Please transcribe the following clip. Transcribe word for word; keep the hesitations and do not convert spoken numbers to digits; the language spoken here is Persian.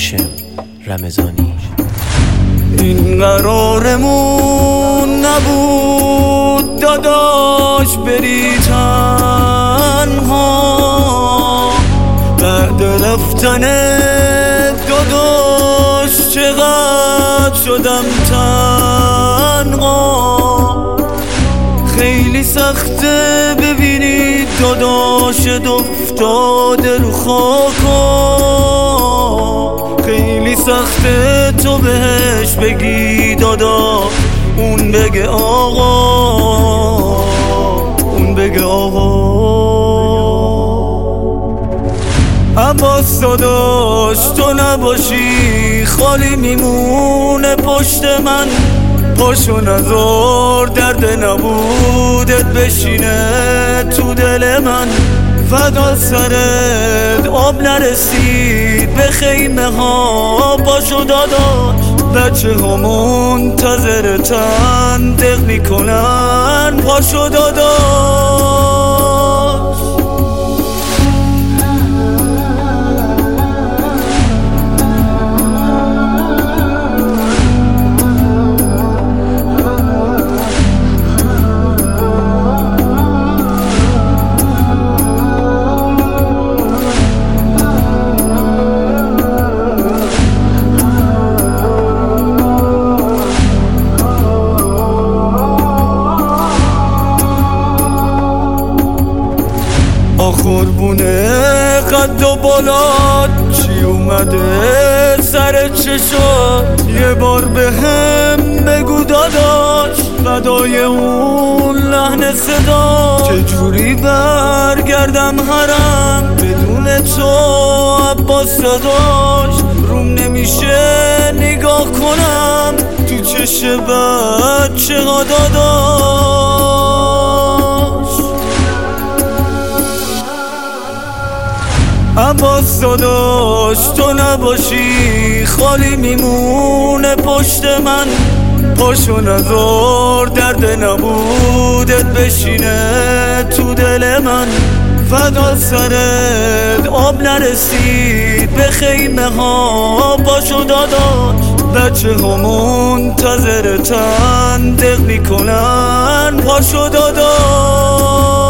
هاشم رمضانی. این قرارمون نبود داداش بری تنها، بعد رفتن داداش چقدر شدم تنها. خیلی سخته ببینی داداشت افتاده رو خاکا، خیلی سخته تو بهش بگی دادا، اون بگه آقا، اون بگه آقا. عباس داداش تو نباشی خالی میمونه پشت من، پاشو نزار درد نبودت بشینه تو دل من. فدا سرت آب نرسید به خیمه ها، پاشو داداش بچه ها منتظرتن دق میکنن، پاشو داداش. قربونه قد و بالات چی اومده سر چشات، یه بار به هم بگو داداش فدای اون لحن صدا. چجوری برگردم حرم بدون تو عباس داداش، روم نمیشه نگاه کنم تو چش بچه ها داداش. عباس داداش تو نباشی خالی میمونه پشت من، پاشو نزار درد نبودت بشینه تو دل من. فدا سرت آب نرسید به خیمه ها، پاشو داداش بچه ها منتظرتن دق میکنن، پاشو داداش.